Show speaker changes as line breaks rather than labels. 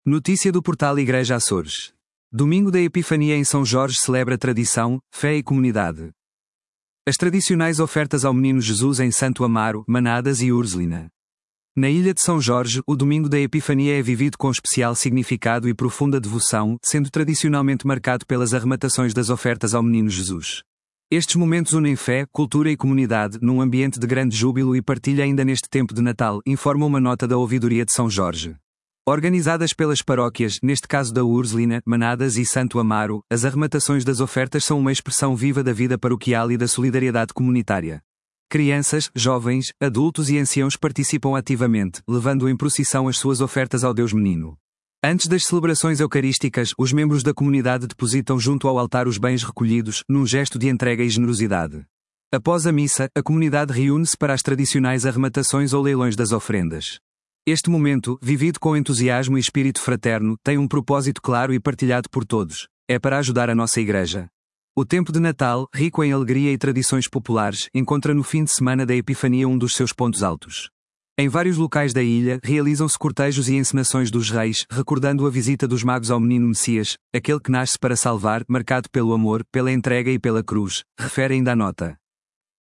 Notícia do portal Igreja Açores. Domingo da Epifania em São Jorge celebra tradição, fé e comunidade. As tradicionais ofertas ao Menino Jesus em Santo Amaro, Manadas e Urzelina. Na ilha de São Jorge, o Domingo da Epifania é vivido com especial significado e profunda devoção, sendo tradicionalmente marcado pelas arrematações das ofertas ao Menino Jesus. Estes momentos unem fé, cultura e comunidade, num ambiente de grande júbilo e partilha ainda neste tempo de Natal, informa uma nota da Ouvidoria de São Jorge. Organizadas pelas paróquias, neste caso da Urzelina, Manadas e Santo Amaro, as arrematações das ofertas são uma expressão viva da vida paroquial e da solidariedade comunitária. Crianças, jovens, adultos e anciãos participam ativamente, levando em procissão as suas ofertas ao Deus Menino. Antes das celebrações eucarísticas, os membros da comunidade depositam junto ao altar os bens recolhidos, num gesto de entrega e generosidade. Após a missa, a comunidade reúne-se para as tradicionais arrematações ou leilões das ofrendas. Este momento, vivido com entusiasmo e espírito fraterno, tem um propósito claro e partilhado por todos: é para ajudar a nossa Igreja. O tempo de Natal, rico em alegria e tradições populares, encontra no fim de semana da Epifania um dos seus pontos altos. Em vários locais da ilha, realizam-se cortejos e encenações dos reis, recordando a visita dos magos ao menino Messias, aquele que nasce para salvar, marcado pelo amor, pela entrega e pela cruz, refere ainda a nota.